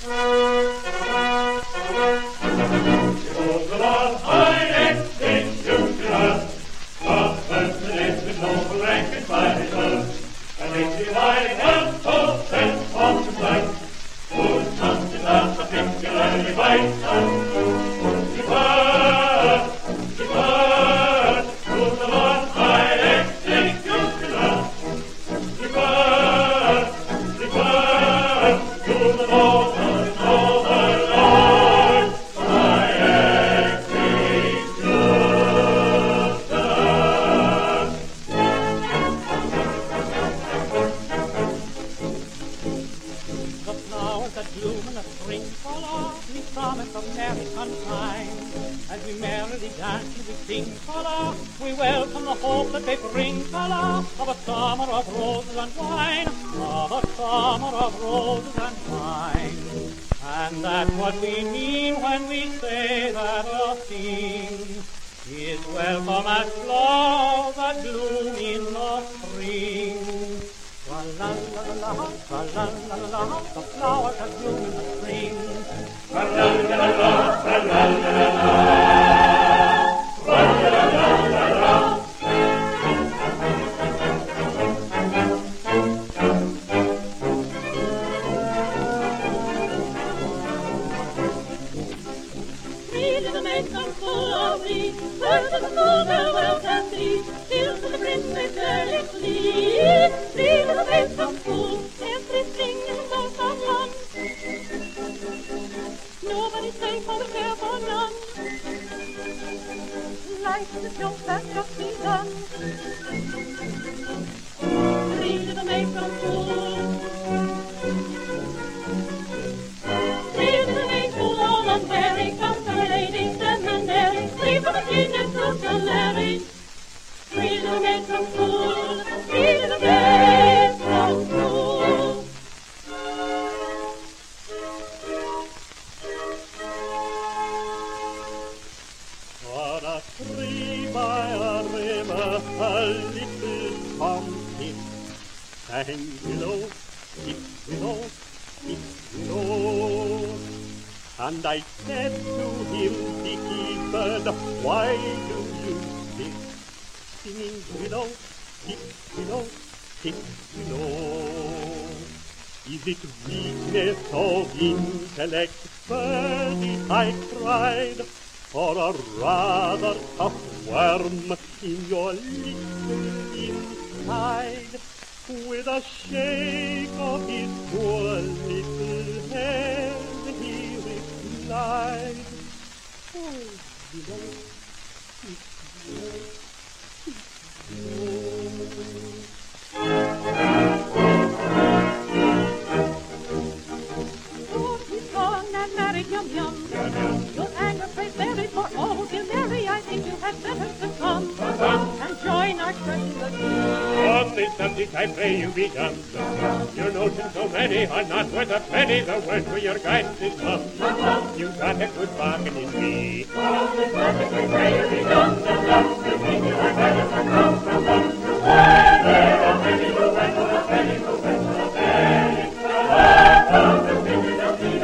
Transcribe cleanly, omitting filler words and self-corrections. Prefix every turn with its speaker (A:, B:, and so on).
A: And I said to him, Dicky bird, why do you sit singing willow, tick willow, tick willow? Is it weakness of intellect, birdie, I cried, or a rather tough worm in your little inside? With a shake of his poor little head, he replied, oh, below,
B: Oh, he's gone and married Yum Yum. Your anger prays very for oh, dear Mary, I think you had better to come and join our church in the sea.
A: On this subject I pray you be dumb. Your notions so many are not worth a penny. The word for your guidance is mum. You got a good bargain in me.
B: On this subject I pray you be dumb. You think you had better to come and there a penny, you went for a penny, you went for a penny. The love of the penny,